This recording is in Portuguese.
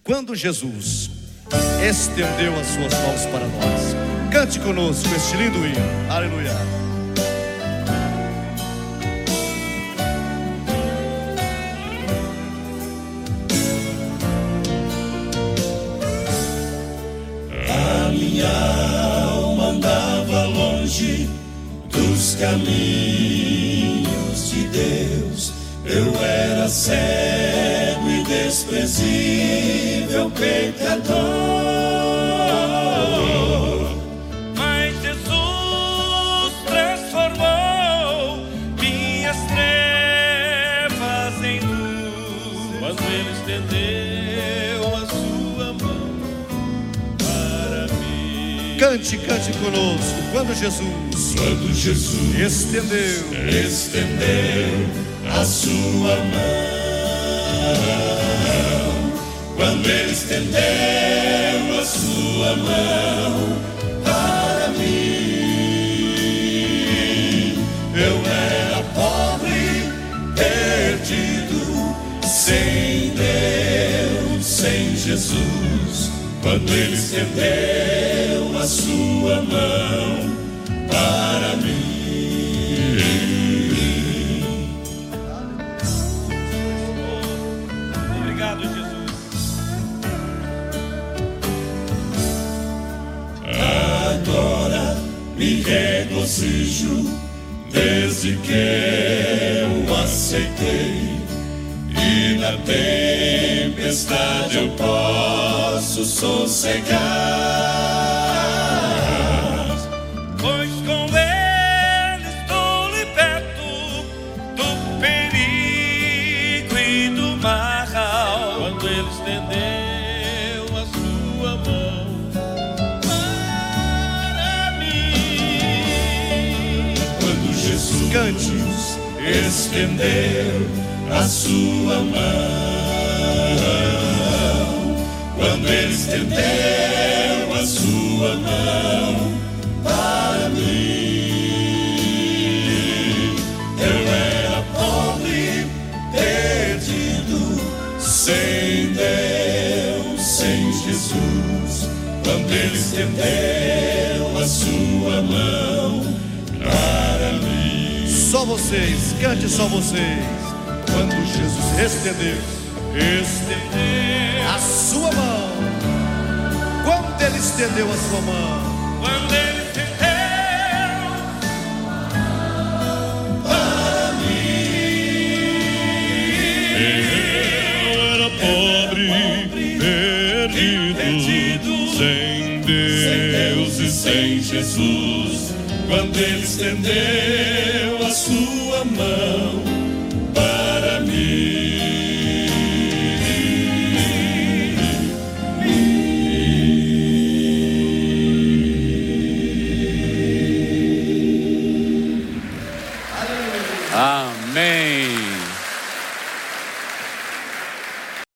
Quando Jesus estendeu as suas mãos para nós. Cante conosco este lindo hino. Aleluia. A minha alma andava longe dos caminhos de Deus. Eu era cego e desprezível pecador, mas Jesus transformou minhas trevas em luz, quando Ele estendeu a sua mão para mim. Cante conosco. Quando Jesus estendeu a sua mão, quando Ele estendeu a sua mão para mim, eu era pobre, perdido, sem Deus, sem Jesus. Quando Ele estendeu a sua mão para mim. Obrigado, Jesus. Agora me regozijo desde que eu aceitei, e na tempestade eu posso sossegar, Pois com Ele estou liberto do perigo e do mal, quando Ele estendeu a sua mão para mim. quando Jesus Cante. estendeu a sua mão, quando Ele estendeu a sua mão para mim, eu era pobre, perdido, sem Deus, sem Jesus. Quando Ele estendeu a sua mão para mim. só vocês. Cante só vocês. Quando Jesus estendeu a sua mão. Quando Ele estendeu a sua mão. Quando Ele estendeu Para mim, Eu era pobre, perdido, sem Deus e sem Jesus. quando Ele estendeu a sua mão para mim. Amém.